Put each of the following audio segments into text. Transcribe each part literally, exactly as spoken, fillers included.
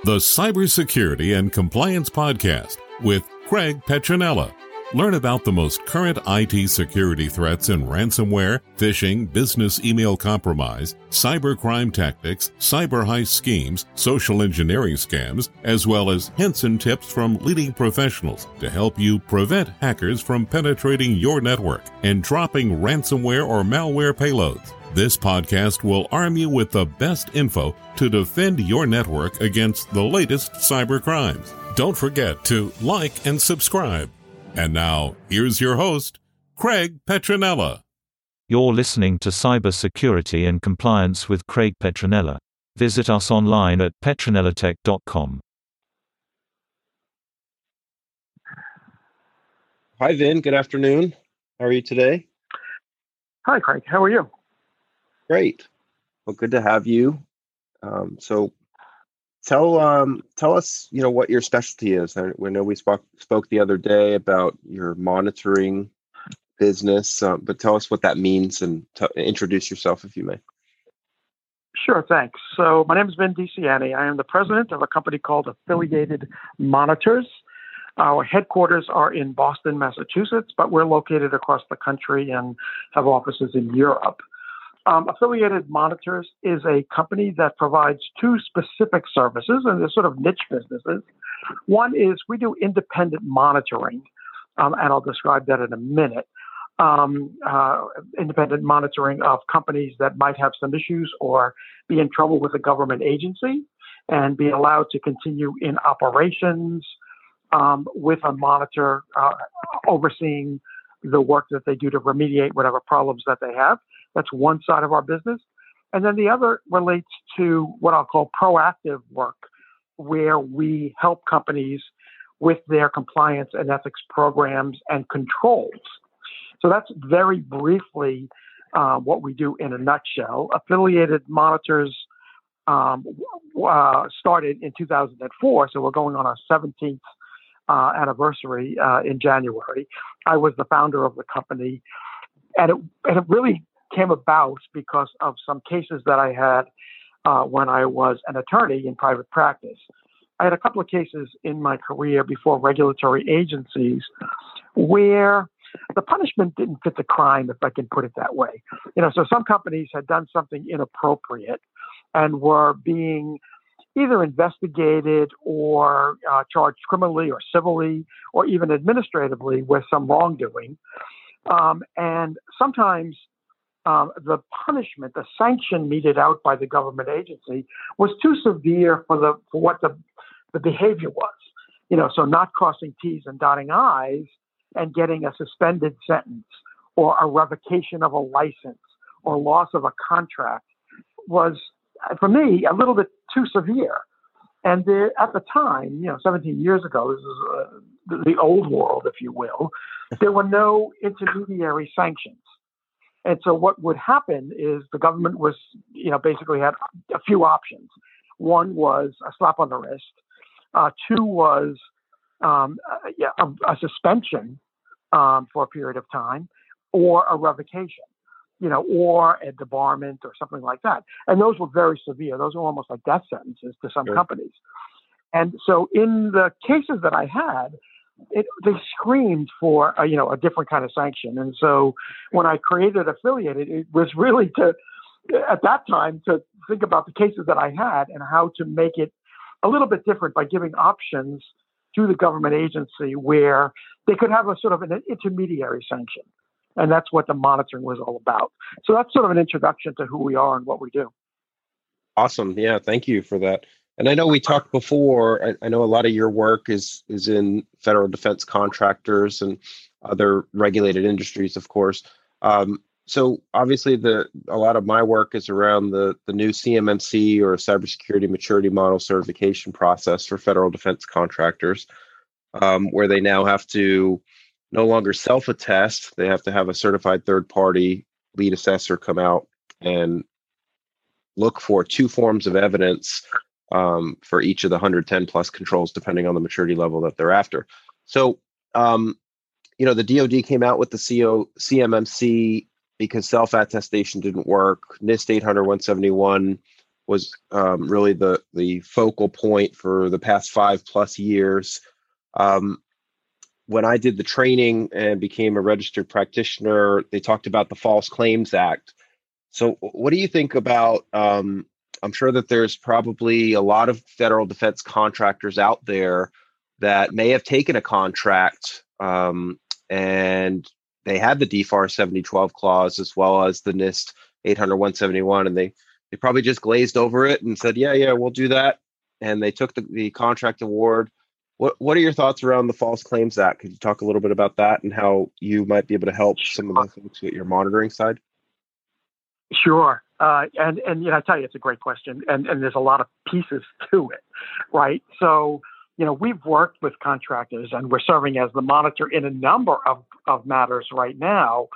the Cybersecurity and Compliance Podcast with Craig Petronella. Learn about the most current I T security threats in ransomware, phishing, business email compromise, cybercrime tactics, cyber heist schemes, social engineering scams, as well as hints and tips from leading professionals to help you prevent hackers from penetrating your network and dropping ransomware or malware payloads. This podcast will arm you with the best info to defend your network against the latest cyber crimes. Don't forget to like and subscribe. And now, here's your host, Craig Petronella. You're listening to Cybersecurity and Compliance with Craig Petronella. Visit us online at petronellatech dot com. Hi, Vin. Good afternoon. How are you today? Hi, Craig. How are you? Great. Well, good to have you. Um, so, tell um, tell us, you know, what your specialty is. I, I know we spoke spoke the other day about your monitoring business, uh, but tell us what that means and t- introduce yourself, if you may. Sure, thanks. So, my name is Vin DeCiani. I am the president of a company called Affiliated Monitors. Our headquarters are in Boston, Massachusetts, but we're located across the country and have offices in Europe. Um, Affiliated Monitors is a company that provides two specific services, and they're sort of niche businesses. One is we do independent monitoring, um, and I'll describe that in a minute. Um, uh, independent monitoring of companies that might have some issues or be in trouble with a government agency and be allowed to continue in operations um, with a monitor uh, overseeing the work that they do to remediate whatever problems that they have. That's one side of our business. And then the other relates to what I'll call proactive work, where we help companies with their compliance and ethics programs and controls. So that's very briefly uh, what we do in a nutshell. Affiliated Monitors um, uh, started in two thousand four, so we're going on our seventeenth uh, anniversary uh, in January. I was the founder of the company, and it, and it really came about because of some cases that I had uh, when I was an attorney in private practice. I had a couple of cases in my career before regulatory agencies where the punishment didn't fit the crime, if I can put it that way. You know, so some companies had done something inappropriate and were being either investigated or uh, charged criminally or civilly or even administratively with some wrongdoing. Um, and sometimes Um, the punishment, the sanction meted out by the government agency was too severe for the for what the, the behavior was. You know, so not crossing T's and dotting I's and getting a suspended sentence or a revocation of a license or loss of a contract was, for me, a little bit too severe. And there, at the time, you know, seventeen years ago, this is uh, the, the old world, if you will, there were no intermediary sanctions. And so what would happen is the government was, you know, basically had a few options. One was a slap on the wrist. Uh, two was um, uh, yeah, a, a suspension um, for a period of time, or a revocation, you know, or a debarment or something like that. And those were very severe. Those were almost like death sentences to some Sure. companies. And so in the cases that I had, It, they screamed for a, you know, a different kind of sanction. And so when I created Affiliated, it was really to, at that time, to think about the cases that I had and how to make it a little bit different by giving options to the government agency where they could have a sort of an intermediary sanction. And that's what the monitoring was all about. So that's sort of an introduction to who we are and what we do. Awesome. Yeah, thank you for that. And I know we talked before, I, I know a lot of your work is is in federal defense contractors and other regulated industries, of course. Um, so obviously the a lot of my work is around the, the new C M M C, or Cybersecurity Maturity Model Certification process for federal defense contractors, um, where they now have to no longer self-attest. They have to have a certified third-party lead assessor come out and look for two forms of evidence Um, for each of the one hundred ten plus controls, depending on the maturity level that they're after. So, um, you know, the D O D came out with the C O, C M M C because self-attestation didn't work. NIST eight hundred one seventy-one was um, really the the focal point for the past five plus years. Um, when I did the training and became a registered practitioner, they talked about the False Claims Act. So what do you think about, um, I'm sure that there's probably a lot of federal defense contractors out there that may have taken a contract um, and they had the D F A R seventy twelve clause as well as the NIST eight hundred one seventy-one, and they, they probably just glazed over it and said, yeah, yeah, we'll do that. And they took the, the contract award. What What are your thoughts around the False Claims Act? Could you talk a little bit about that and how you might be able to help some of the folks at your monitoring side? Sure. Uh, and, and, you know, I tell you, it's a great question. And, and there's a lot of pieces to it, right? So, you know, we've worked with contractors and we're serving as the monitor in a number of, of matters right now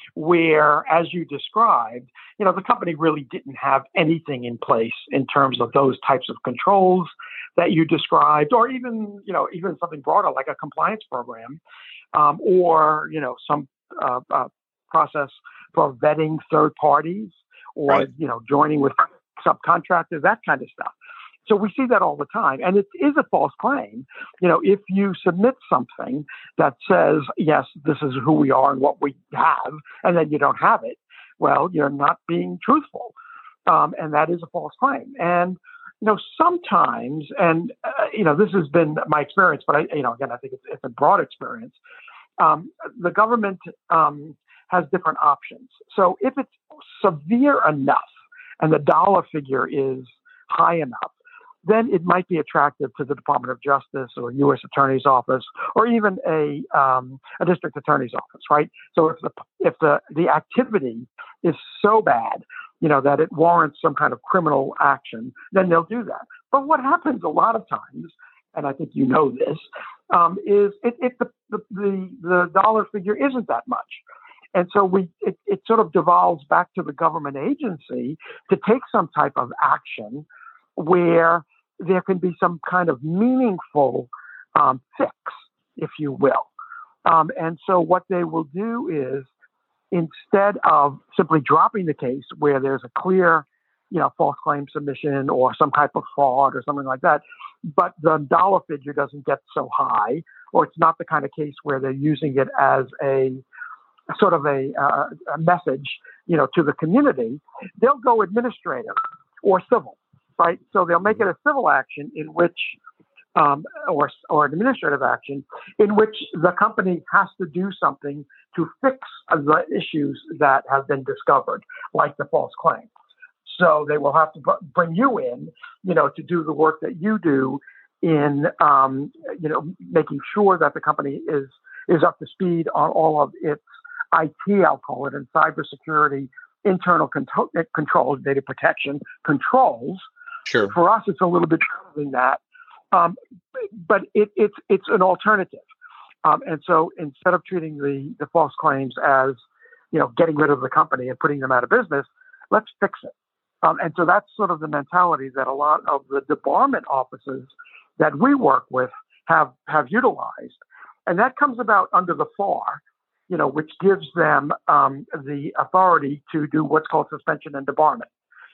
where, as you described, you know, the company really didn't have anything in place in terms of those types of controls that you described, or even, you know, even something broader like a compliance program, um, or, you know, some uh, uh, process for vetting third parties, or, right. you know, joining with subcontractors, that kind of stuff. So we see that all the time. And it is a false claim. You know, if you submit something that says, yes, this is who we are and what we have, and then you don't have it, well, you're not being truthful. Um, and that is a false claim. And, you know, sometimes, and, uh, you know, this has been my experience, but I, you know, again, I think it's, it's a broad experience. Um, the government um, has different options. So if it's severe enough and the dollar figure is high enough, then it might be attractive to the Department of Justice or U S Attorney's Office or even a um, a district attorney's office, right? So if the if the the activity is so bad, you know, that it warrants some kind of criminal action, then they'll do that. But what happens a lot of times, and I think you know this, um, is if it, the, the the the dollar figure isn't that much. And so we, it, it sort of devolves back to the government agency to take some type of action where there can be some kind of meaningful um, fix, if you will. Um, and so what they will do is, instead of simply dropping the case where there's a clear, you know, false claim submission or some type of fraud or something like that, but the dollar figure doesn't get so high, or it's not the kind of case where they're using it as a sort of a, uh, a message, you know, to the community, they'll go administrative or civil. Right, so they'll make it a civil action in which, um, or or an administrative action in which the company has to do something to fix the issues that have been discovered, like the false claim. So they will have to br- bring you in, you know, to do the work that you do in, um, you know, making sure that the company is is up to speed on all of its I T, I'll call it, and cybersecurity, internal control, controls, data protection controls. Sure. For us, it's a little bit better than that, um, but it, it's it's an alternative. Um, and so instead of treating the the false claims as, you know, getting rid of the company and putting them out of business, let's fix it. Um, and so that's sort of the mentality that a lot of the debarment offices that we work with have have utilized, and that comes about under the F A R, you know, which gives them um, the authority to do what's called suspension and debarment.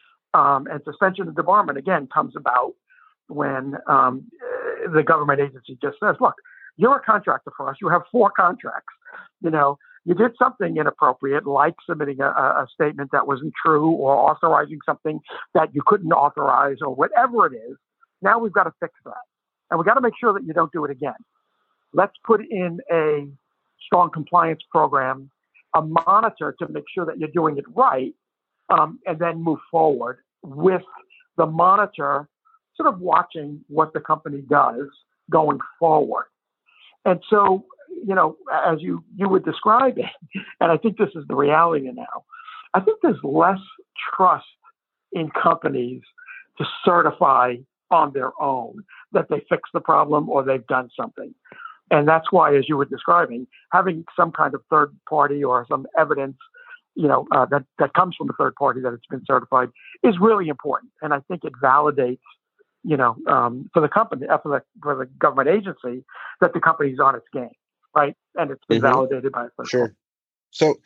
Um, and suspension and debarment, again, comes about when um, the government agency just says, look, you're a contractor for us. You have four contracts. You know, you did something inappropriate, like submitting a, a statement that wasn't true or authorizing something that you couldn't authorize or whatever it is. Now we've got to fix that. And we've got to make sure that you don't do it again. Let's put in a strong compliance program, a monitor to make sure that you're doing it right. Um, and then move forward with the monitor sort of watching what the company does going forward. And so, you know, as you, you were describing, and I think this is the reality now, I think there's less trust in companies to certify on their own that they fixed the problem or they've done something. And that's why, as you were describing, having some kind of third party or some evidence, you know, uh, that, that comes from a third party that it's been certified is really important. And I think it validates, you know, um, for the company, uh, for the for the government agency, that the company's on its game, right? And it's been mm-hmm. validated by a third Sure. party. So,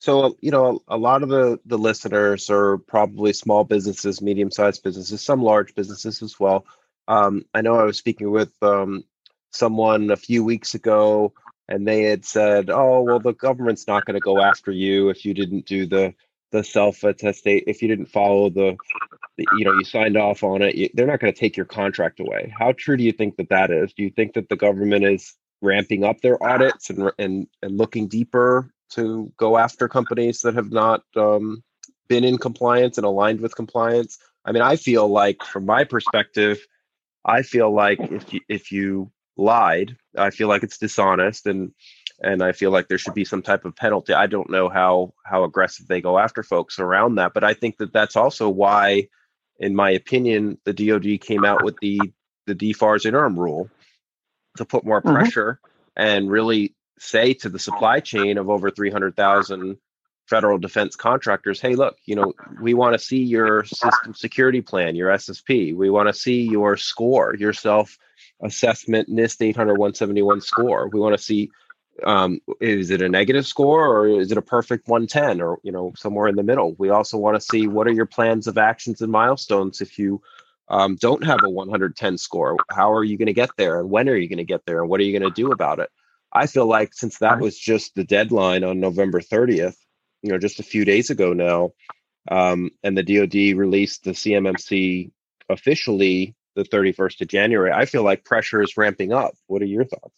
So, you know, a lot of the, the listeners are probably small businesses, medium-sized businesses, some large businesses as well. Um, I know I was speaking with um, someone a few weeks ago, and they had said, "Oh, well, the government's not going to go after you if you didn't do the the self-attestate, if you didn't follow the, the, you know, you signed off on it. You, they're not going to take your contract away." How true do you think that that is? Do you think that the government is ramping up their audits and and and looking deeper to go after companies that have not um, been in compliance and aligned with compliance? I mean, I feel like, from my perspective, I feel like if you, if you lied, I feel like it's dishonest, and and I feel like there should be some type of penalty. I don't know how how aggressive they go after folks around that, but I think that that's also why, in my opinion, the D O D came out with the the D FARS interim rule to put more Mhm. pressure and really say to the supply chain of over three hundred thousand federal defense contractors, hey, look, you know, we want to see your system security plan, your S S P. We want to see your score, your self-assessment NIST eight hundred one seventy-one score. We want to see, um, is it a negative score or is it a perfect one ten, or, you know, somewhere in the middle? We also want to see, what are your plans of actions and milestones if you um, don't have a one hundred ten score? How are you going to get there, and when are you going to get there, and what are you going to do about it? I feel like, since that was just the deadline on November thirtieth, you know, just a few days ago now, um, and the D O D released the C M M C officially the thirty-first of January, I feel like pressure is ramping up. What are your thoughts?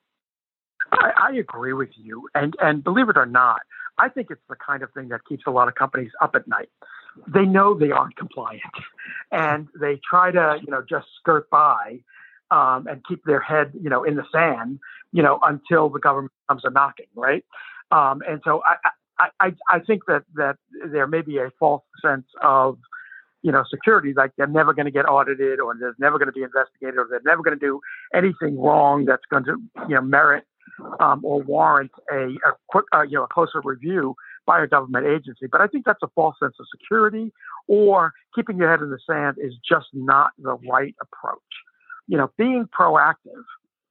I, I agree with you. And, and believe it or not, I think it's the kind of thing that keeps a lot of companies up at night. They know they aren't compliant, and they try to, you know, just skirt by um, and keep their head, you know, in the sand, you know, until the government comes a knocking, right? Um, and so I, I, I, I think that, that there may be a false sense of, you know, security, like they're never going to get audited, or there's never going to be investigated, or they're never going to do anything wrong that's going to, you know, merit um, or warrant a, a quick, uh, you know, a closer review by a government agency. But I think that's a false sense of security, or keeping your head in the sand is just not the right approach. You know, being proactive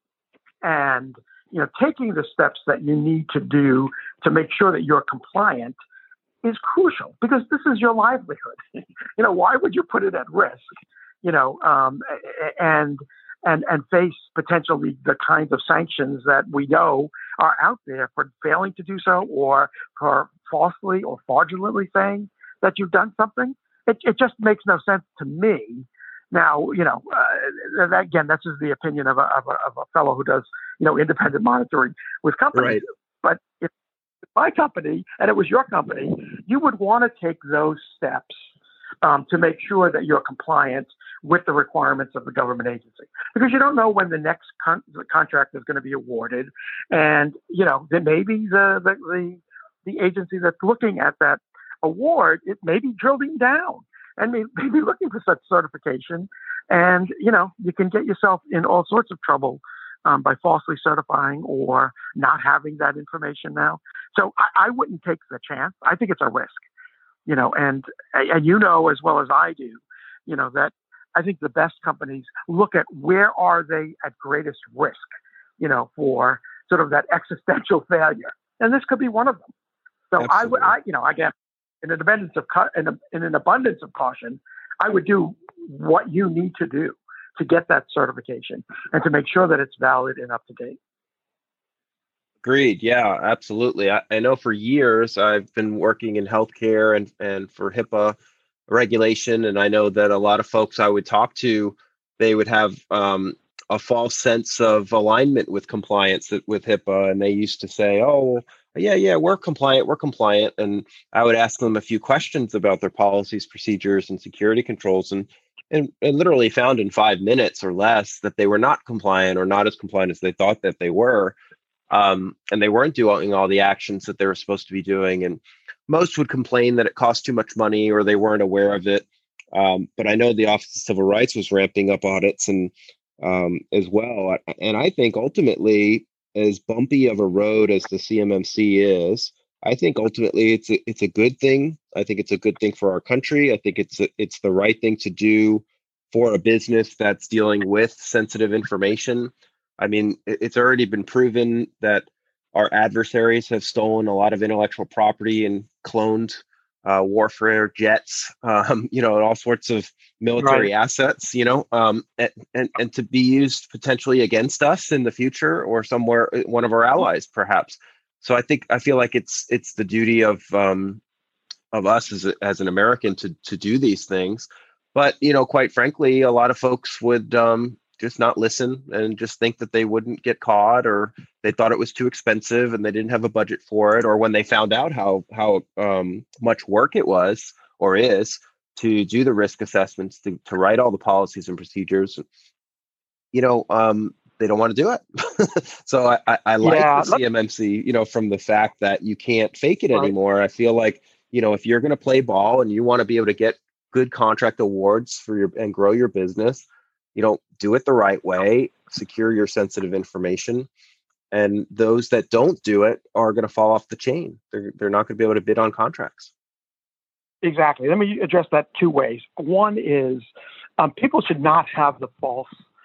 and, you know, taking the steps that you need to do to make sure that you're compliant is crucial, because this is your livelihood. You know, why would you put it at risk, you know, um, and, and, and face potentially the kinds of sanctions that we know are out there for failing to do so, or for falsely or fraudulently saying that you've done something? It, it just makes no sense to me. Now, you know, uh, that, again, that's just the opinion of a, of a, of a fellow who does, you know, independent monitoring with companies. Right. But if my company and it was your company, you would want to take those steps um, to make sure that you're compliant with the requirements of the government agency, because you don't know when the next con- the contract is going to be awarded, and you know then maybe the, the the the agency that's looking at that award, it may be drilling down and may, may be looking for such certification, and you know you can get yourself in all sorts of trouble Um, by falsely certifying or not having that information now. So I, I wouldn't take the chance. I think it's a risk, you know, and, and you know as well as I do, you know, that I think the best companies look at where are they at greatest risk, you know, for sort of that existential failure. And this could be one of them. So I would, I, you know, again, in an abundance of, in, a, in an abundance of caution, I would do what you need to do to get that certification and to make sure that it's valid and up to date. Agreed. Yeah, absolutely. I, I know for years I've been working in healthcare and, and for HIPAA regulation. And I know that a lot of folks I would talk to, they would have um, a false sense of alignment with compliance with HIPAA. And they used to say, oh, yeah, yeah, we're compliant, we're compliant. And I would ask them a few questions about their policies, procedures, and security controls. And And, and literally found in five minutes or less that they were not compliant, or not as compliant as they thought that they were. Um, and they weren't doing all the actions that they were supposed to be doing. And most would complain that it cost too much money, or they weren't aware of it. Um, but I know the Office of Civil Rights was ramping up audits and um, as well. And I think ultimately, as bumpy of a road as the C M M C is, I think ultimately it's a, it's a good thing. I think it's a good thing for our country. I think it's a, it's the right thing to do for a business that's dealing with sensitive information. I mean, it's already been proven that our adversaries have stolen a lot of intellectual property and cloned uh, warfare jets, um, you know, and all sorts of military Right. assets, you know, um, and, and, and to be used potentially against us in the future or somewhere, one of our allies, perhaps. So I think, I feel like it's, it's the duty of, um, of us as, a, as an American to, to do these things. But, you know, quite frankly, a lot of folks would, um, just not listen and just think that they wouldn't get caught, or they thought it was too expensive and they didn't have a budget for it. Or when they found out how, how um, much work it was or is to do the risk assessments, to, to write all the policies and procedures, you know, um, they don't want to do it. So I, I, I like Yeah. the C M M C, you know, from the fact that you can't fake it Right. anymore. I feel like, you know, if you're going to play ball and you want to be able to get good contract awards for your and grow your business, you know, do it the right way, secure your sensitive information. And those that don't do it are going to fall off the chain. They're, they're not going to be able to bid on contracts. Exactly. Let me address that two ways. One is um, people should not have the false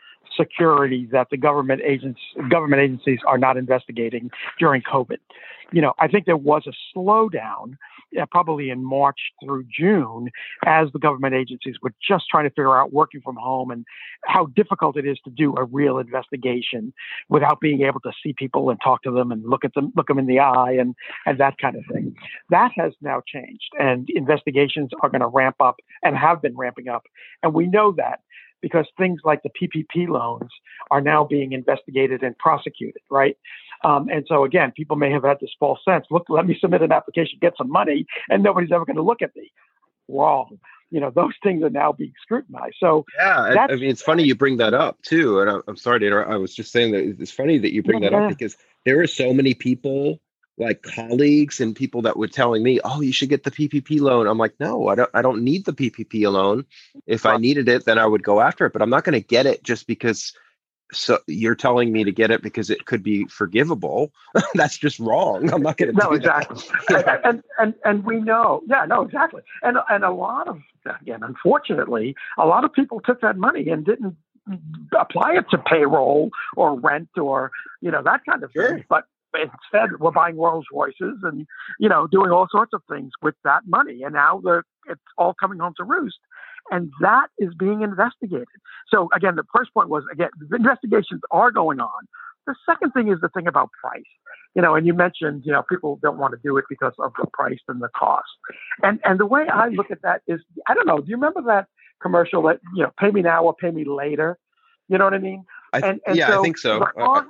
security that the government agents, government agencies are not investigating during COVID. You know, I think there was a slowdown uh, probably in March through June as the government agencies were just trying to figure out working from home and how difficult it is to do a real investigation without being able to see people and talk to them and look at them, look them in the eye and, and that kind of thing. That has now changed, and investigations are going to ramp up and have been ramping up. And we know that because things like the P P P loans are now being investigated and prosecuted, right? Um, and so, again, people may have had this false sense, look, let me submit an application, get some money, and nobody's ever going to look at me. Wrong. You know, those things are now being scrutinized. So, yeah, I, I mean, it's funny you bring that up, too. And I, I'm sorry to interrupt. I was just saying that it's funny that you bring yeah, that up yeah. because there are so many people, like colleagues and people that were telling me, oh, you should get the P P P loan. I'm like, no, I don't, I don't need the P P P loan. If I needed it, then I would go after it, but I'm not going to get it just because so you're telling me to get it because it could be forgivable. That's just wrong. I'm not going to No, do exactly. that. and, and, and we know, yeah, no, exactly. And, and a lot of, again, unfortunately, a lot of people took that money and didn't apply it to payroll or rent or, you know, that kind of Sure. thing. But instead, we're buying Rolls Royces and, you know, doing all sorts of things with that money. And now the it's all coming home to roost. And that is being investigated. So, again, the first point was, again, the investigations are going on. The second thing is the thing about price. You know, and you mentioned, you know, people don't want to do it because of the price and the cost. And and the way I look at that is, I don't know, do you remember that commercial that, you know, pay me now or pay me later? You know what I mean? I th- And, and yeah, so I think so. the I- cost,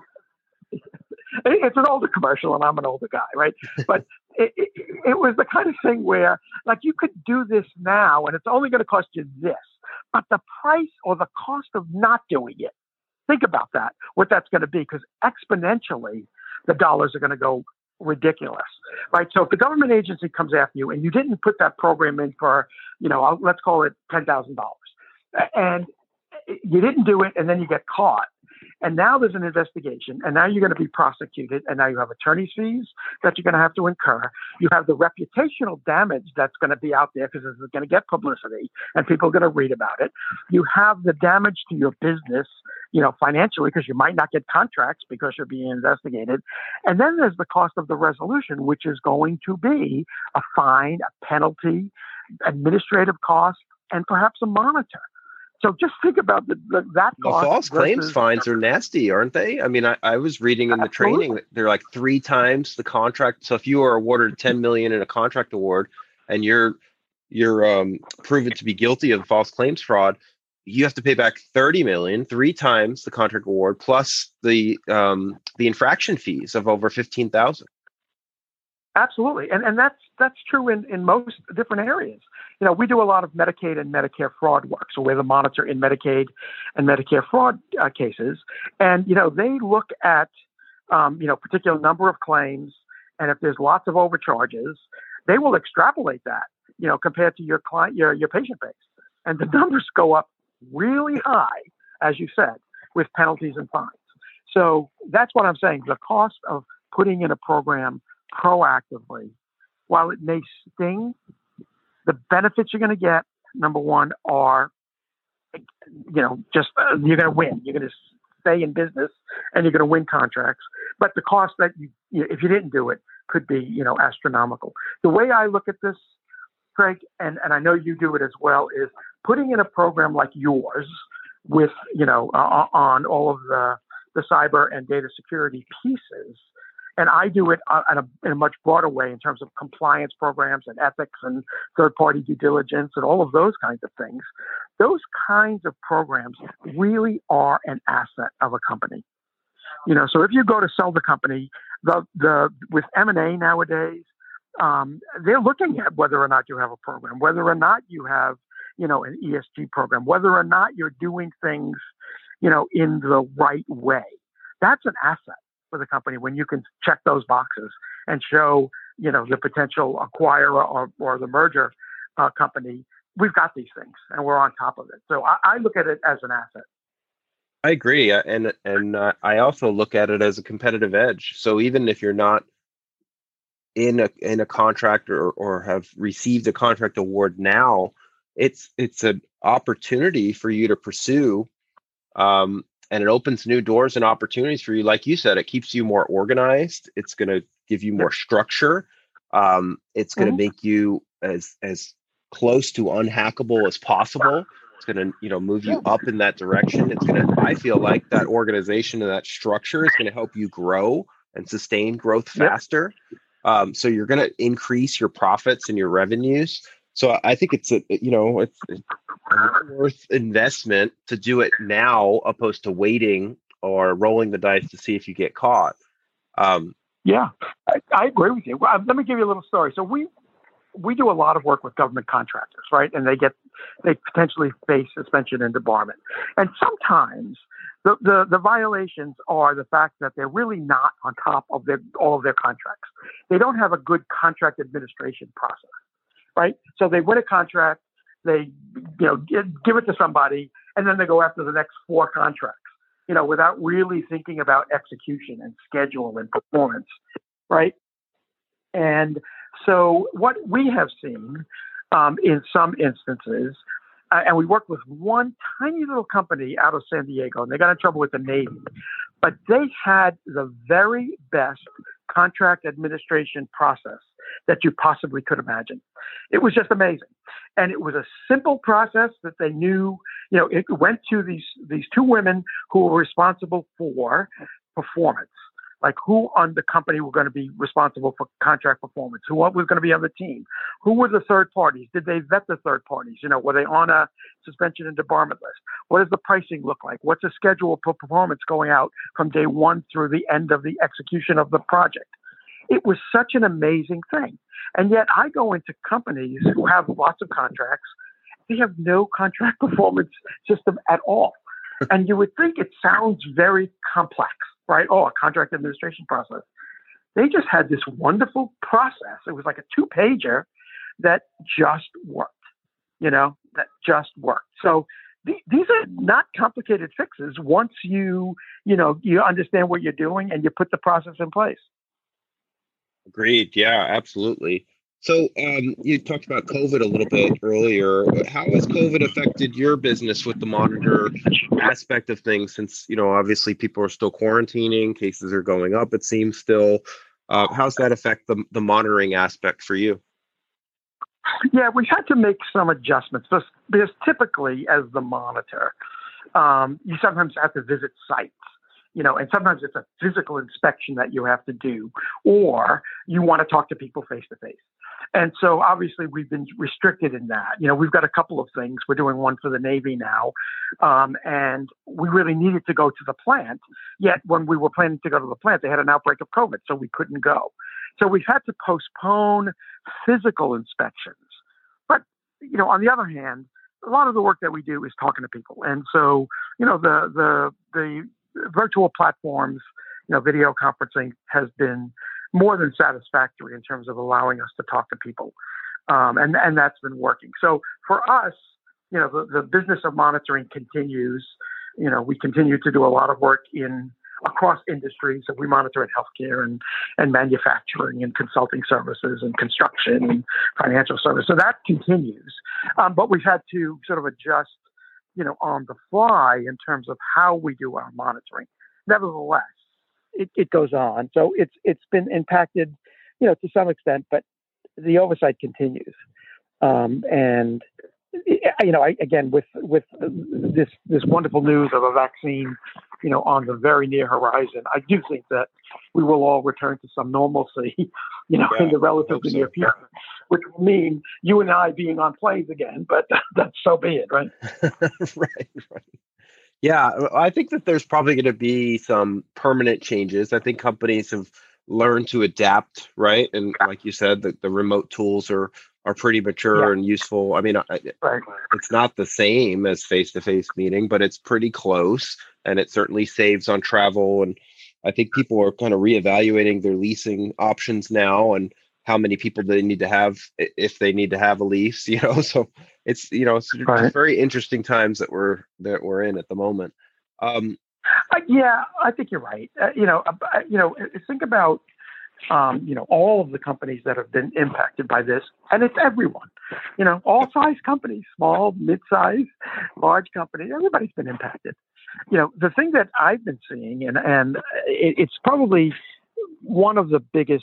it's an older commercial, and I'm an older guy, right? But it, it, it was the kind of thing where, like, you could do this now, and it's only going to cost you this. But the price or the cost of not doing it, think about that, what that's going to be, because exponentially, the dollars are going to go ridiculous, right? So if the government agency comes after you and you didn't put that program in for, you know, let's call it ten thousand dollars, and you didn't do it, and then you get caught, and now there's an investigation, and now you're going to be prosecuted, and now you have attorney's fees that you're going to have to incur. You have the reputational damage that's going to be out there because it's going to get publicity, and people are going to read about it. You have the damage to your business, you know, financially, because you might not get contracts because you're being investigated. And then there's the cost of the resolution, which is going to be a fine, a penalty, administrative cost, and perhaps a monitor. So just think about the, the, that The cost. false claims versus, fines are nasty, aren't they? I mean, I, I was reading in the Absolutely. training that they're like three times the contract. So if you are awarded ten million in a contract award and you're you're um, proven to be guilty of false claims fraud, you have to pay back thirty million, three times the contract award, plus the um, the infraction fees of over fifteen thousand. Absolutely. And and that's that's true in, in most different areas. You know, we do a lot of Medicaid and Medicare fraud work. So we're the monitor in Medicaid and Medicare fraud uh, cases. And, you know, they look at, um, you know, particular number of claims. And if there's lots of overcharges, they will extrapolate that, you know, compared to your client, your, your patient base. And the numbers go up really high, as you said, with penalties and fines. So that's what I'm saying. The cost of putting in a program proactively, while it may sting, the benefits you're going to get, number one, are, you know, just uh, you're going to win. You're going to stay in business and you're going to win contracts. but the cost that you, you know, if you didn't do it, could be, you know, astronomical. The way I look at this, Craig, and, and I know you do it as well, is putting in a program like yours with, you know, uh, on all of the, the cyber and data security pieces. And I do it uh, in, a, in a much broader way in terms of compliance programs and ethics and third-party due diligence and all of those kinds of things. Those kinds of programs really are an asset of a company. You know, so if you go to sell the company, the the with M and A nowadays, um, they're looking at whether or not you have a program, whether or not you have, you know, an E S G program, whether or not you're doing things, you know, in the right way. That's an asset for the company when you can check those boxes and show, you know, the potential acquirer or, or the merger uh, company, we've got these things and we're on top of it. So I, I look at it as an asset. I agree, uh, and and uh, I also look at it as a competitive edge. So even if you're not in a in a contract or, or have received a contract award now, it's it's an opportunity for you to pursue, um, and it opens new doors and opportunities for you. Like you said, it keeps you more organized. It's going to give you more structure. Um, it's going to Mm-hmm. make you as as close to unhackable as possible. It's going to, you know, move you up in that direction. It's going to, I feel like that organization and that structure is going to help you grow and sustain growth Yep. faster. Um, so you're going to increase your profits and your revenues. So I think it's a, you know, it's, it's a worth investment to do it now, opposed to waiting or rolling the dice to see if you get caught. Um, Yeah, I, I agree with you. Well, let me give you a little story. So we we do a lot of work with government contractors, right? And they get they potentially face suspension and debarment. And sometimes the, the, the violations are the fact that they're really not on top of their all of their contracts. They don't have a good contract administration process, right? So they win a contract, they you know give, give it to somebody, and then they go after the next four contracts, you know, without really thinking about execution and schedule and performance, right? And so what we have seen um, in some instances, uh, and we worked with one tiny little company out of San Diego, and they got in trouble with the Navy, but they had the very best contract administration process that you possibly could imagine. It was just amazing. And it was a simple process that they knew, you know, it went to these, these two women who were responsible for performance. Like who on the company were going to be responsible for contract performance? Who was going to be on the team? Who were the third parties? Did they vet the third parties? You know, were they on a suspension and debarment list? What does the pricing look like? What's the schedule for performance going out from day one through the end of the execution of the project? It was such an amazing thing. And yet I go into companies who have lots of contracts. They have no contract performance system at all. And you would think it sounds very complex, right? Oh, a contract administration process. They just had this wonderful process. It was like a two-pager that just worked, you know, that just worked. So th- these are not complicated fixes once you, you know, you understand what you're doing and you put the process in place. Agreed. Yeah, absolutely. So um, you talked about COVID a little bit earlier. How has COVID affected your business with the monitor aspect of things? Since, you know, obviously people are still quarantining, cases are going up, it seems still. Uh, how's that affect the, the monitoring aspect for you? Yeah, we had to make some adjustments because, because typically as the monitor, um, you sometimes have to visit sites. You know, and sometimes it's a physical inspection that you have to do, or you want to talk to people face to face. And so obviously we've been restricted in that. You know, we've got a couple of things. We're doing one for the Navy now. Um, and we really needed to go to the plant. Yet when we were planning to go to the plant, they had an outbreak of COVID, so we couldn't go. So we've had to postpone physical inspections. But, you know, on the other hand, a lot of the work that we do is talking to people. And so, you know, the, the, the, virtual platforms, you know, video conferencing has been more than satisfactory in terms of allowing us to talk to people. Um, and, and that's been working. So for us, you know, the, the business of monitoring continues. You know, we continue to do a lot of work in across industries. So we monitor in healthcare and, and manufacturing and consulting services and construction and financial services. So that continues. Um, but we've had to sort of adjust, you know, on the fly in terms of how we do our monitoring. Nevertheless, it, it goes on. So it's it's been impacted, you know, to some extent, but the oversight continues. Um, and you know, I, again, with with this this wonderful news of a vaccine, you know, on the very near horizon, I do think that we will all return to some normalcy, you know, Yeah, in the relatively so. near future, which will mean you and I being on planes again. But that's so be it, right? right, right. Yeah, I think that there's probably going to be some permanent changes. I think companies have learned to adapt, right? And like you said, the, the remote tools are are pretty mature Yeah. and useful. I mean, I, Right. it's not the same as face-to-face meeting, but it's pretty close, and it certainly saves on travel. And I think people are kind of reevaluating their leasing options now and how many people they need to have i- if they need to have a lease, you know. So it's, you know, it's just Right. very interesting times that we're that we're in at the moment. Um, Uh, yeah, I think you're right. Uh, you know, uh, you know, think about um, you know, all of the companies that have been impacted by this, and it's everyone. You know, all size companies, small, mid-size, large companies. Everybody's been impacted. You know, the thing that I've been seeing, and and it, it's probably one of the biggest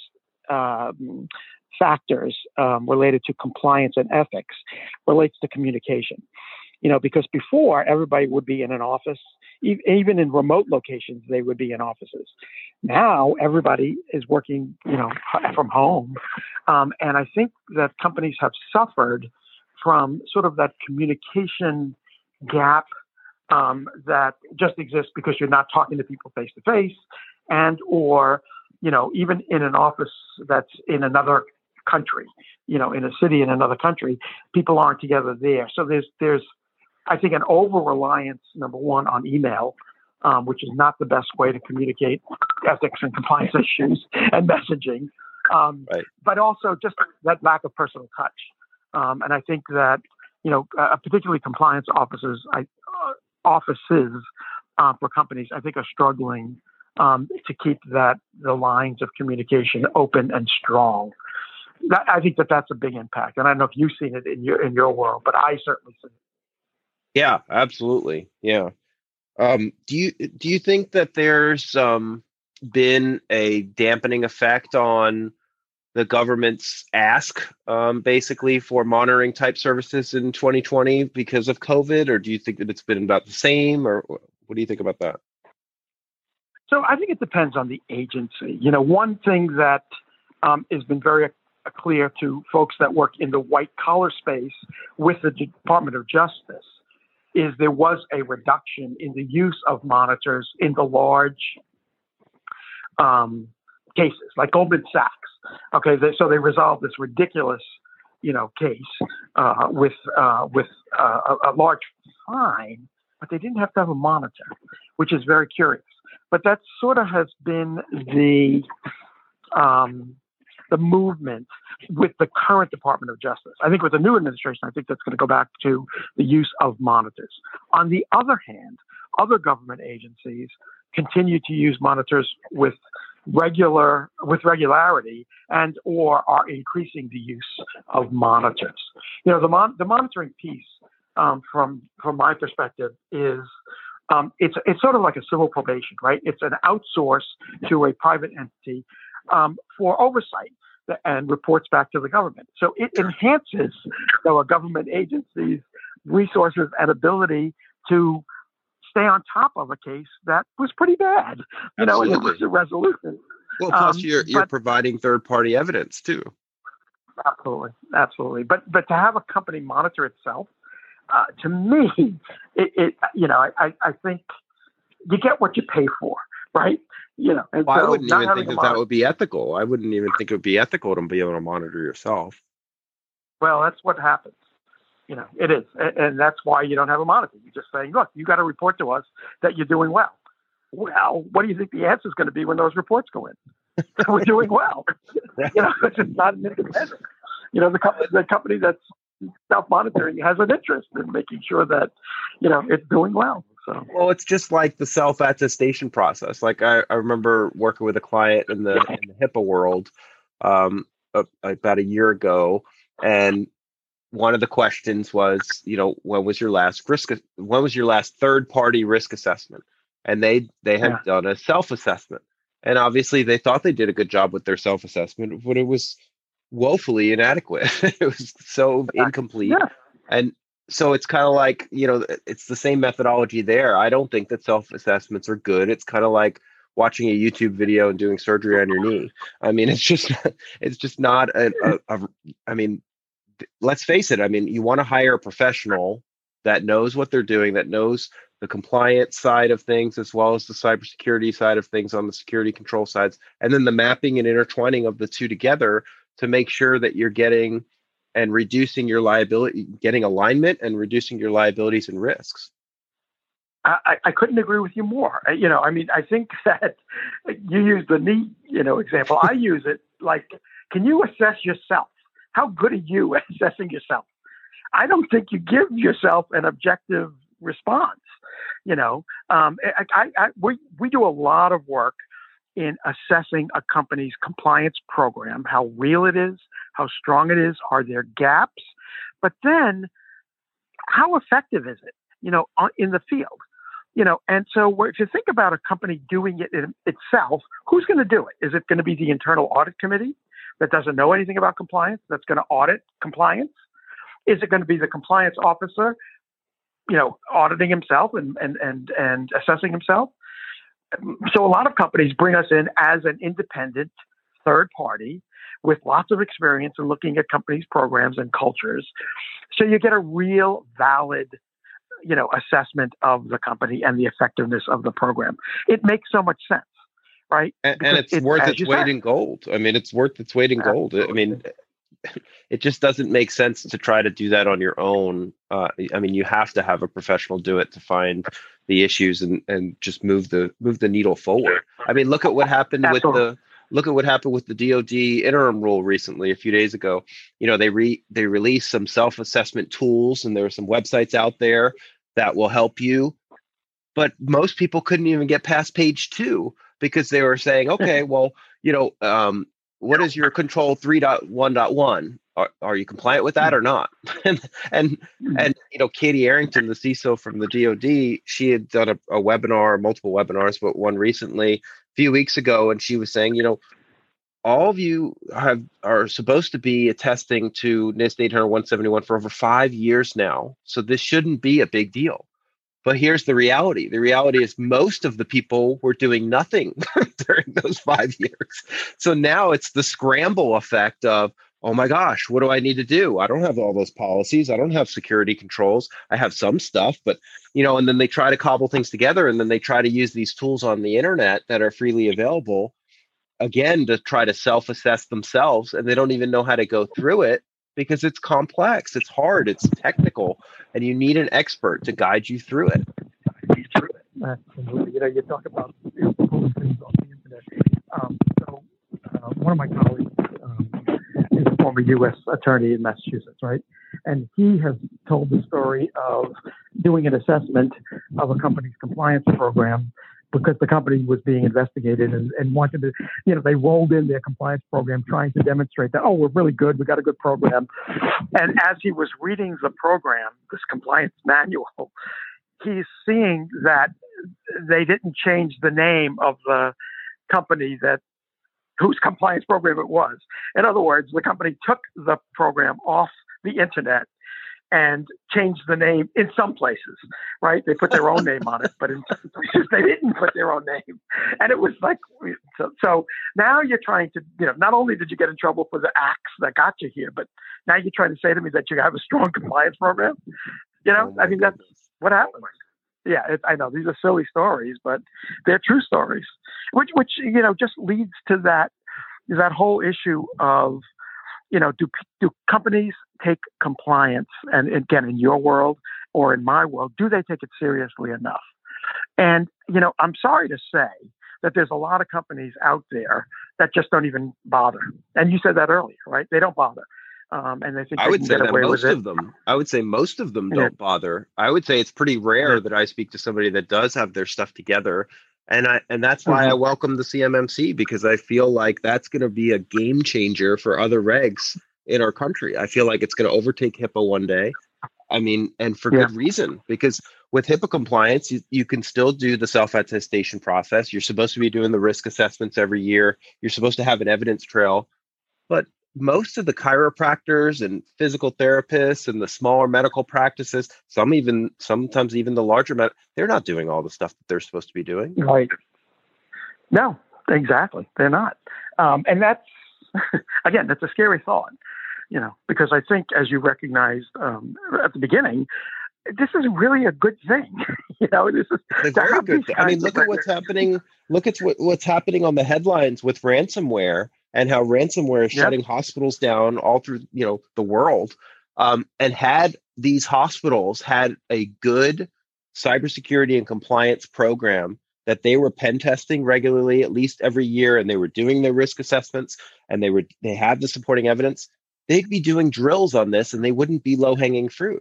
um, factors um, related to compliance and ethics, relates to communication. You know, because before everybody would be in an office, e- even in remote locations, they would be in offices. Now everybody is working, you know, h- from home, um, and I think that companies have suffered from sort of that communication gap um, that just exists because you're not talking to people face to face, and or you know, even in an office that's in another country, you know, in a city in another country, people aren't together there. So there's there's I think an over-reliance, number one, on email, um, which is not the best way to communicate ethics and compliance issues and messaging, um, Right. but also just that lack of personal touch. Um, and I think that, you know, uh, particularly compliance officers, I, uh, offices uh, for companies, I think are struggling um, to keep that the lines of communication open and strong. That, I think that that's a big impact. And I don't know if you've seen it in your in your world, but I certainly see it. Yeah, absolutely. Yeah. Um, do you do you think that there's um, been a dampening effect on the government's ask, um, basically, for monitoring type services in twenty twenty because of COVID, or do you think that it's been about the same, or what do you think about that? So I think it depends on the agency. You know, one thing that um, has been very uh, clear to folks that work in the white collar space with the Department of Justice is there was a reduction in the use of monitors in the large um, cases, like Goldman Sachs. Okay, they, so they resolved this ridiculous, you know, case uh, with uh, with uh, a, a large fine, but they didn't have to have a monitor, which is very curious. But that sort of has been the um, the movement with the current Department of Justice. I think with the new administration, I think that's going to go back to the use of monitors. On the other hand, other government agencies continue to use monitors with regular with regularity and or are increasing the use of monitors. You know, the mon- the monitoring piece um, from from my perspective is um, it's it's sort of like a civil probation, right? It's an outsource to a private entity um, for oversight and reports back to the government. So it enhances you know, a government agency's resources and ability to stay on top of a case that was pretty bad, you know, and it was a resolution. Well, plus Um, you're you're but- providing third party evidence too. Absolutely, absolutely. But but to have a company monitor itself, uh, to me, it, it you know I, I think you get what you pay for, right? You know, and Well, so I wouldn't not even having think a that that monitor- would be ethical. I wouldn't even think it would be ethical to be able to monitor yourself. Well, that's what happens. You know, it is, and, and that's why you don't have a monitor. You're just saying, look, you got to report to us that you're doing well. Well, what do you think the answer is going to be when those reports go in? We're doing well. You know, it's just not an independent. You know, the company, the company that's self-monitoring has an interest in making sure that, you know, it's doing well. So, Well, it's just like the self-attestation process. Like I, I remember working with a client in the in the HIPAA world um, uh, about a year ago, and one of the questions was, you know, when was your last risk? When was your last third-party risk assessment? And they they had Yeah. done a self-assessment, And obviously they thought they did a good job with their self-assessment, but it was woefully inadequate. It was so incomplete. Yeah. And so it's kind of like, you know, it's the same methodology there. I don't think that self-assessments are good. It's kind of like watching a YouTube video and doing surgery on your knee. I mean, it's just, it's just not a, a, a I mean, let's face it. I mean, you want to hire a professional that knows what they're doing, that knows the compliance side of things, as well as the cybersecurity side of things on the security control sides, and then the mapping and intertwining of the two together to make sure that you're getting and reducing your liability, getting alignment and reducing your liabilities and risks. I, I couldn't agree with you more. You know, I mean, I think that you use the knee, you know, example. I use it like, can you assess yourself? How good are you at assessing yourself? I don't think you give yourself an objective response. You know, um, I, I, I, we, we do a lot of work in assessing a company's compliance program, how real it is, how strong it is, are there gaps, but then how effective is it, you know, in the field? You know, and so if you think about a company doing it in itself, who's going to do it? Is it going to be the internal audit committee that doesn't know anything about compliance, that's going to audit compliance? Is it going to be the compliance officer, you know, auditing himself and, and, and, and assessing himself? So a lot of companies bring us in as an independent third party with lots of experience in looking at companies' programs and cultures. So you get a real valid, you know, assessment of the company and the effectiveness of the program. It makes so much sense, right? And, and it's it, worth its weight said. in gold. I mean, it's worth its weight in gold. I mean, it just doesn't make sense to try to do that on your own. Uh, I mean, you have to have a professional do it to find the issues and, and just move the move the needle forward. I mean, look at what happened Absolutely. with the look at what happened with the D O D interim rule recently, a few days ago. You know, they re they released some self-assessment tools, and there are some websites out there that will help you. But most people couldn't even get past page two because they were saying, okay, well, you know, um, what is your control three point one point one? Are, are you compliant with that or not? and and and you know, Katie Arrington, the C I S O from the D O D, she had done a, a webinar, multiple webinars, but one recently, a few weeks ago, and she was saying, you know, all of you have are supposed to be attesting to NIST eight hundred one seventy-one for over five years now, so this shouldn't be a big deal. But here's the reality. The reality is most of the people were doing nothing during those five years. So now it's the scramble effect of, oh my gosh, what do I need to do? I don't have all those policies. I don't have security controls. I have some stuff, but, you know, and then they try to cobble things together, and then they try to use these tools on the internet that are freely available, again, to try to self-assess themselves. And they don't even know how to go through it because it's complex, it's hard, it's technical, and you need an expert to guide you through it. Absolutely. You know, you talk about pulling things off the internet. Um, so uh, one of my colleagues um, is a former U S attorney in Massachusetts, right? And he has told the story of doing an assessment of a company's compliance program because the company was being investigated and, and wanted to, you know, they rolled in their compliance program trying to demonstrate that, oh, we're really good, we got a good program. And as he was reading the program, this compliance manual, he's seeing that they didn't change the name of the company that whose compliance program it was. In other words, the company took the program off the internet and changed the name in some places, right? They put their own name on it, but in some places they didn't put their own name. And it was like, so, so now you're trying to, you know, not only did you get in trouble for the acts that got you here, but now you're trying to say to me that you have a strong compliance program. You know, oh I mean, that's goodness. What happens. Yeah, it, I know these are silly stories, but they're true stories, which, which, you know, just leads to that, that whole issue of, you know, do do companies take compliance, and again, in your world or in my world, do they take it seriously enough? And, you know, I'm sorry to say that there's a lot of companies out there that just don't even bother. And you said that earlier, right? They don't bother. Um, and they think I they would can say get that away most with it. of them, I would say most of them Yeah. don't bother. I would say it's pretty rare Yeah. that I speak to somebody that does have their stuff together. And I and that's why Mhm. I welcome the C M M C, because I feel like that's going to be a game changer for other regs in our country. I feel like it's going to overtake HIPAA one day. I mean, and for Yeah. good reason, because with HIPAA compliance, you, you can still do the self-attestation process. You're supposed to be doing the risk assessments every year. You're supposed to have an evidence trail. But most of the chiropractors and physical therapists and the smaller medical practices, some even sometimes even the larger med, they're not doing all the stuff that they're supposed to be doing. Right. No, exactly. They're not. Um, and that's, again, that's a scary thought, you know, because I think, as you recognized um, at the beginning, this is really a good thing. you know, this is a very good thing. I mean, look at what's happening. Look at what, what's happening on the headlines with ransomware and how ransomware is Yep. shutting hospitals down all through, you know, the world. Um, and had these hospitals had a good cybersecurity and compliance program that they were pen testing regularly, at least every year, and they were doing their risk assessments, and they were they had the supporting evidence, they'd be doing drills on this, and they wouldn't be low hanging fruit.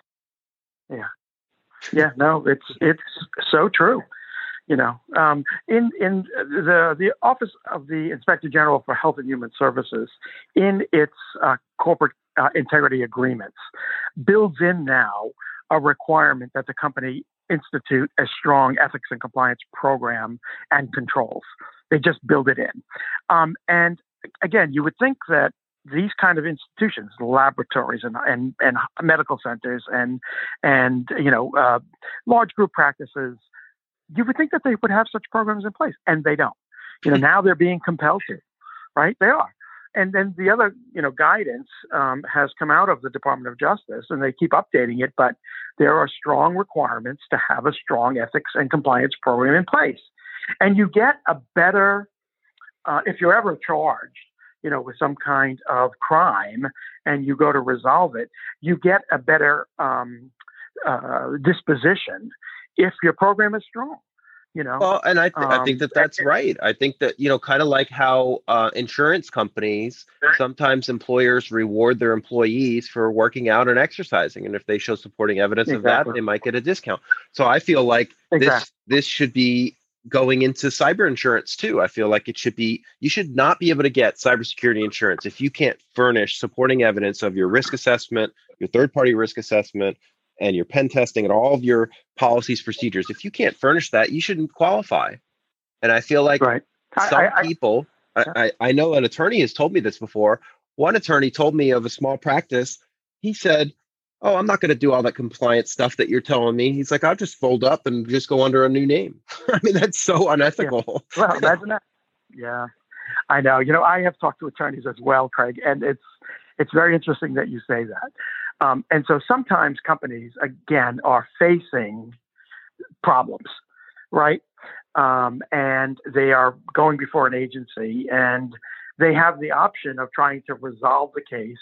Yeah, yeah, no, it's it's so true. You know, um, in in the the Office of the Inspector General for Health and Human Services, in its uh, corporate uh, integrity agreements, builds in now a requirement that the company institute a strong ethics and compliance program and controls. They just build it in. Um, and again, you would think that these kind of institutions, laboratories and, and, and medical centers and, and you know, uh, large group practices, you would think that they would have such programs in place, and they don't. You know, now they're being compelled to, right? They are. And then the other, you know, guidance um, has come out of the Department of Justice, and they keep updating it, but there are strong requirements to have a strong ethics and compliance program in place. And you get a better, uh, if you're ever charged, you know, with some kind of crime and you go to resolve it, you get a better um, uh, disposition if your program is strong. You know, well, and I, th- um, I think that that's right. I think that, you know, kind of like how uh, insurance companies, sometimes employers reward their employees for working out and exercising. And if they show supporting evidence Exactly. of that, they might get a discount. So I feel like Exactly. this this should be going into cyber insurance too. I feel like it should be, you should not be able to get cybersecurity insurance if you can't furnish supporting evidence of your risk assessment, your third-party risk assessment, and your pen testing and all of your policies, procedures. If you can't furnish that, you shouldn't qualify. And I feel like right. some I, I, people, I, I, I know an attorney has told me this before. One attorney told me of a small practice. He said, oh, I'm not going to do all that compliance stuff that you're telling me. He's like, I'll just fold up and just go under a new name. I mean, that's so unethical. Yeah. Well, imagine that. Yeah, I know. You know, I have talked to attorneys as well, Craig, and it's it's very interesting that you say that. Um, and so sometimes companies, again, are facing problems, right? Um, and they are going before an agency, and they have the option of trying to resolve the case.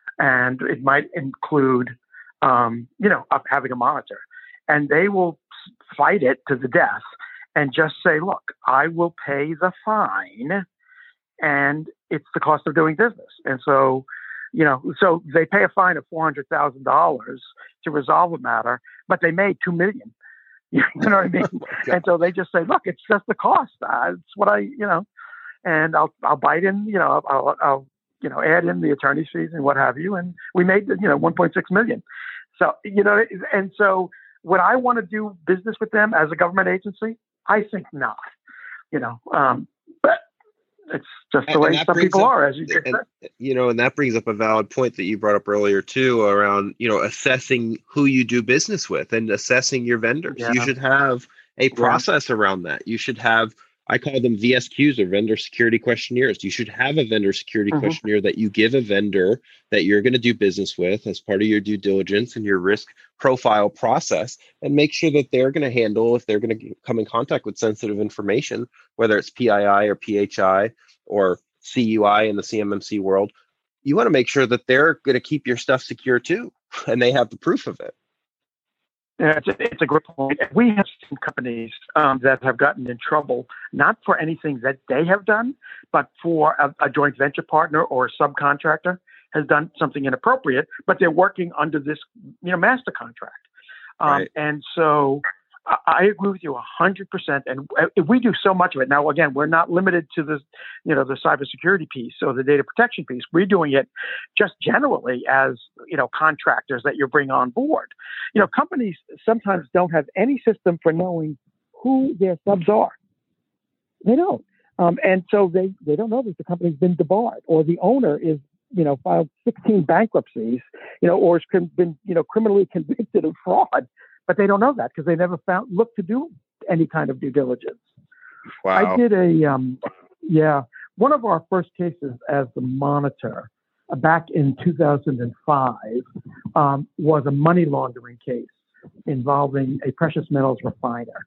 And it might include, um, you know, up having a monitor. And they will fight it to the death and just say, look, I will pay the fine, and it's the cost of doing business. And so, you know, so they pay a fine of four hundred thousand dollars to resolve a matter, but they made two million dollars. You know what I mean? Oh and so they just say, look, it's just the cost. Uh, it's what I, you know, and I'll, I'll bite in, you know, I'll, I'll, you know, add in the attorney's fees and what have you. And we made, you know, one point six million dollars. So, you know, and so would I want to do business with them as a government agency? I think not, you know, um, but it's just the And- way and that some brings people up- are, as you just and, said. you know, and that brings up a valid point that you brought up earlier too, around, you know, assessing who you do business with and assessing your vendors. Yeah. You should have a process around that. You should have, I call them V S Qs, or vendor security questionnaires. You should have a vendor security Mhm. questionnaire that you give a vendor that you're going to do business with as part of your due diligence and your risk profile process, and make sure that they're going to handle, if they're going to come in contact with sensitive information, whether it's P I I or P H I or C U I in the C M M C world, you want to make sure that they're going to keep your stuff secure too, and they have the proof of it. Yeah, it's a, it's a great point. We have seen companies um, that have gotten in trouble, not for anything that they have done, but for a, a joint venture partner or a subcontractor has done something inappropriate, but they're working under this, you know, master contract. Um, Right. And so I, I agree with you one hundred percent. And if we do so much of it now, again, we're not limited to the, you know, the cybersecurity piece or the data protection piece. We're doing it just generally as, you know, contractors that you bring on board. You know, companies sometimes don't have any system for knowing who their subs are. They don't. Um, and so they, they don't know that the company's been debarred or the owner is, you know, filed sixteen bankruptcies, you know, or has been, you know, criminally convicted of fraud, but they don't know that because they never found, looked to do any kind of due diligence. Wow. I did a, um, yeah, one of our first cases as the monitor uh, back in two thousand five um, was a money laundering case involving a precious metals refiner.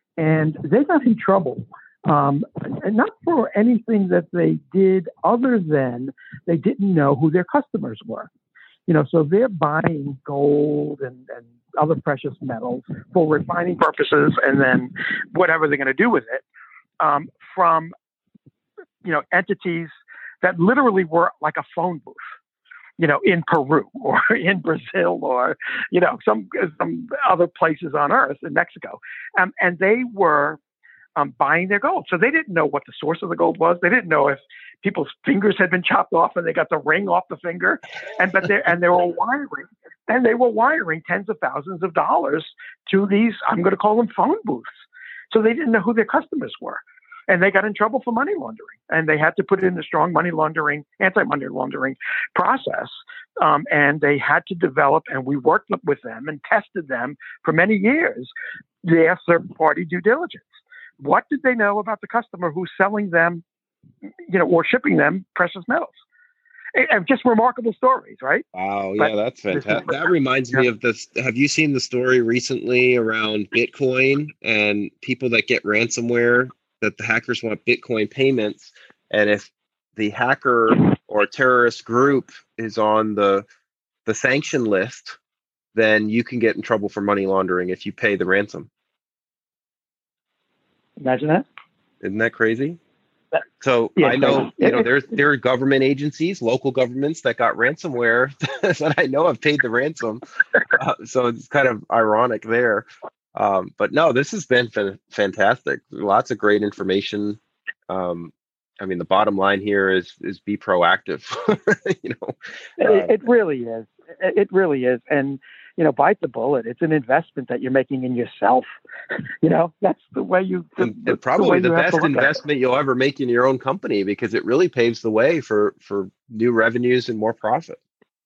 And they got in trouble. Um, and not for anything that they did other than they didn't know who their customers were. You know, so they're buying gold and, and other precious metals for refining purposes and then whatever they're going to do with it um, from, you know, entities that literally were like a phone booth, you know, in Peru or in Brazil or, you know, some, some other places on earth in Mexico. Um, and they were Um, buying their gold. So they didn't know what the source of the gold was. They didn't know if people's fingers had been chopped off and they got the ring off the finger. And but they and they were wiring and they were wiring tens of thousands of dollars to these, I'm going to call them phone booths. So they didn't know who their customers were. And they got in trouble for money laundering. And they had to put in a strong money laundering, anti-money laundering process. Um, and they had to develop, and we worked with them and tested them for many years, their third-party due diligence. What did they know about the customer who's selling them, you know, or shipping them precious metals? And just remarkable stories, right? Wow, yeah, But that's fantastic. That reminds me of this. Have you seen the story recently around Bitcoin and people that get ransomware that the hackers want Bitcoin payments? And if the hacker or terrorist group is on the the sanction list, then you can get in trouble for money laundering if you pay the ransom. Imagine that. Isn't that crazy? So yeah, I know, crazy. you know, there's there are government agencies, local governments that got ransomware that I know have paid the ransom. Uh, so it's kind of ironic there. Um, but no, this has been f- fantastic. Lots of great information. Um, I mean, the bottom line here is is be proactive. you know, uh, it, it really is. It really is. And you know, bite the bullet. It's an investment that you're making in yourself. You know, that's the way you. The, and, and probably the, the best investment you'll ever make in your own company because it really paves the way for for new revenues and more profit.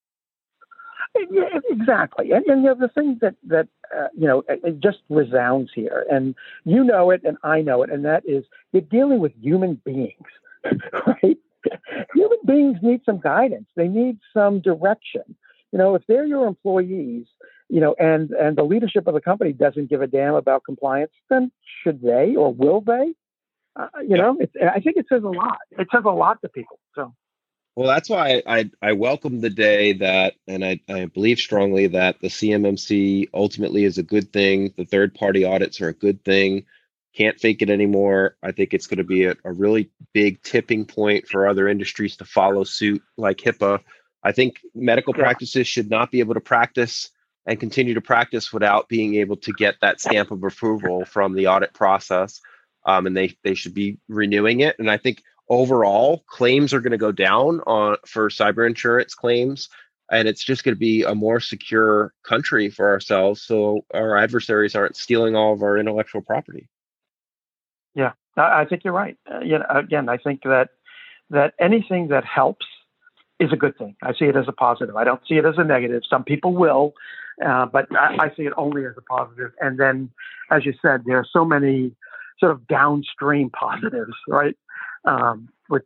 Yeah, exactly. And, and you know, the thing that that uh, you know, it, it just resounds here, and you know it, and I know it, and that is you're dealing with human beings, right? Human beings need some guidance. They need some direction. You know, if they're your employees, you know, and, and the leadership of the company doesn't give a damn about compliance, then should they or will they? Uh, you yeah. know, it's, I think it says a lot. It says a lot to people. So, well, that's why I I welcome the day that, and I, I believe strongly that the C M M C ultimately is a good thing. The third party audits are a good thing. Can't fake it anymore. I think it's going to be a, a really big tipping point for other industries to follow suit, like HIPAA. I think medical yeah. practices should not be able to practice and continue to practice without being able to get that stamp of approval from the audit process. Um, and they, they should be renewing it. And I think overall claims are going to go down on for cyber insurance claims. And it's just going to be a more secure country for ourselves. So our adversaries aren't stealing all of our intellectual property. Yeah, I think you're right. Uh, you know, again, I think that that anything that helps is a good thing. I see it as a positive. I don't see it as a negative. Some people will, uh, but I, I see it only as a positive. And then, as you said, there are so many sort of downstream positives, right? Um, which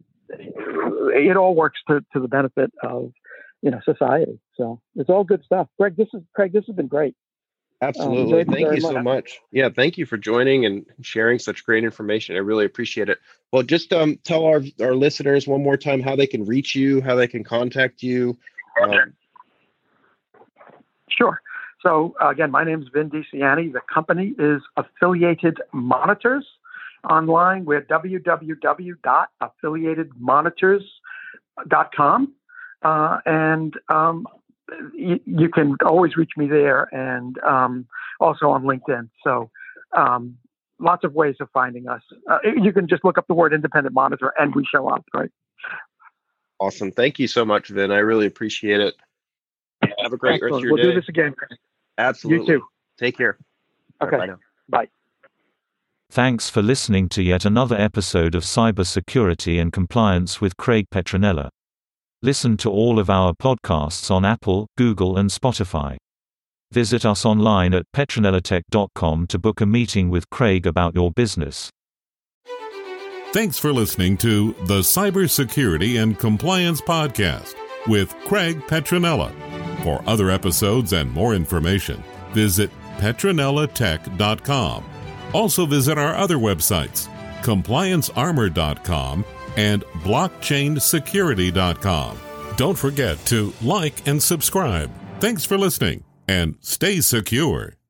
it all works to, to the benefit of, you know, society. So it's all good stuff. Greg, this is Craig. This has been great. Absolutely. Um, thank you so much. much. Yeah. Thank you for joining and sharing such great information. I really appreciate it. Well, just um, tell our, our listeners one more time how they can reach you, how they can contact you. Um, sure. So uh, again, my name is Vin DiCiani. The company is Affiliated Monitors. Online, we're w w w dot affiliated monitors dot com. Uh, and um, you, you can always reach me there, and um, also on LinkedIn. So um, lots of ways of finding us. Uh, you can just look up the word independent monitor and we show up, right? Awesome. Thank you so much, Vin. I really appreciate it. Have a great Excellent. rest of your we'll day. We'll do this again. Absolutely. You too. Take care. Okay. Bye now. Bye. Thanks for listening to yet another episode of Cybersecurity and Compliance with Craig Petronella. Listen to all of our podcasts on Apple, Google, and Spotify. Visit us online at petronella tech dot com to book a meeting with Craig about your business. Thanks for listening to the Cybersecurity and Compliance Podcast with Craig Petronella. For other episodes and more information, visit petronella tech dot com. Also visit our other websites, compliance armor dot com and blockchain security dot com. Don't forget to like and subscribe. Thanks for listening, and stay secure.